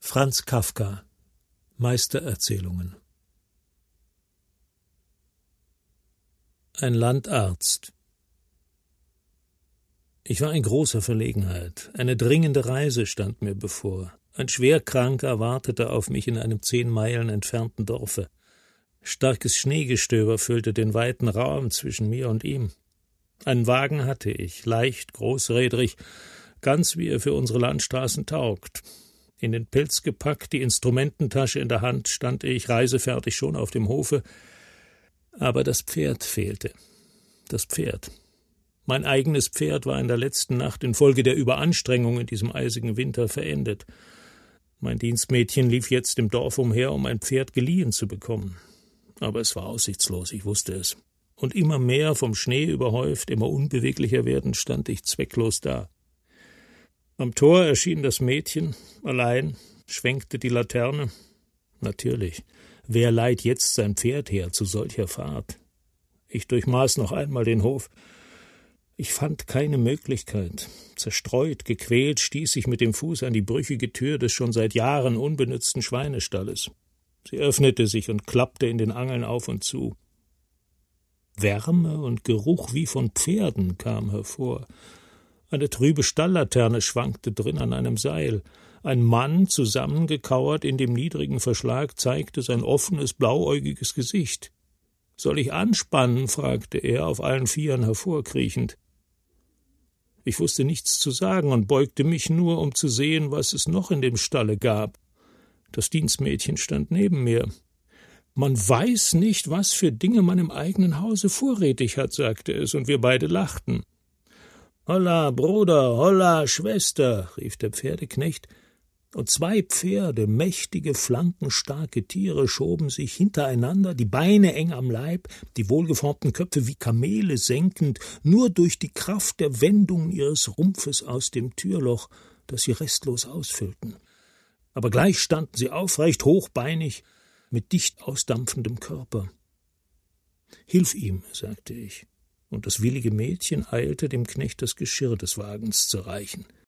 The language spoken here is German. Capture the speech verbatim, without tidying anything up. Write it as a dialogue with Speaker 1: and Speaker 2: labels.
Speaker 1: Franz Kafka, Meistererzählungen. Ein Landarzt. Ich war in großer Verlegenheit. Eine dringende Reise stand mir bevor. Ein Schwerkranker wartete auf mich in einem zehn Meilen entfernten Dorfe. Starkes Schneegestöber füllte den weiten Raum zwischen mir und ihm. Einen Wagen hatte ich, leicht, großrädrig, ganz wie er für unsere Landstraßen taugt. In den Pelz gepackt, die Instrumententasche in der Hand, stand ich reisefertig schon auf dem Hofe, aber das Pferd fehlte. Das Pferd. Mein eigenes Pferd war in der letzten Nacht infolge der Überanstrengung in diesem eisigen Winter verendet. Mein Dienstmädchen lief jetzt im Dorf umher, um ein Pferd geliehen zu bekommen. Aber es war aussichtslos, ich wusste es. Und immer mehr vom Schnee überhäuft, immer unbeweglicher werdend, stand ich zwecklos da. Am Tor erschien das Mädchen, allein, schwenkte die Laterne. Natürlich, wer leiht jetzt sein Pferd her zu solcher Fahrt? Ich durchmaß noch einmal den Hof. Ich fand keine Möglichkeit. Zerstreut, gequält stieß ich mit dem Fuß an die brüchige Tür des schon seit Jahren unbenützten Schweinestalles. Sie öffnete sich und klappte in den Angeln auf und zu. Wärme und Geruch wie von Pferden kam hervor. Eine trübe Stalllaterne schwankte drin an einem Seil. Ein Mann, zusammengekauert in dem niedrigen Verschlag, zeigte sein offenes, blauäugiges Gesicht. »Soll ich anspannen?« fragte er, auf allen Vieren hervorkriechend. Ich wusste nichts zu sagen und beugte mich nur, um zu sehen, was es noch in dem Stalle gab. Das Dienstmädchen stand neben mir. »Man weiß nicht, was für Dinge man im eigenen Hause vorrätig hat«, sagte es, und wir beide lachten. »Holla, Bruder, holla, Schwester«, rief der Pferdeknecht, und zwei Pferde, mächtige, flankenstarke Tiere, schoben sich hintereinander, die Beine eng am Leib, die wohlgeformten Köpfe wie Kamele senkend, nur durch die Kraft der Wendungen ihres Rumpfes aus dem Türloch, das sie restlos ausfüllten. Aber gleich standen sie aufrecht, hochbeinig, mit dicht ausdampfendem Körper. »Hilf ihm«, sagte ich, und das willige Mädchen eilte, dem Knecht das Geschirr des Wagens zu reichen.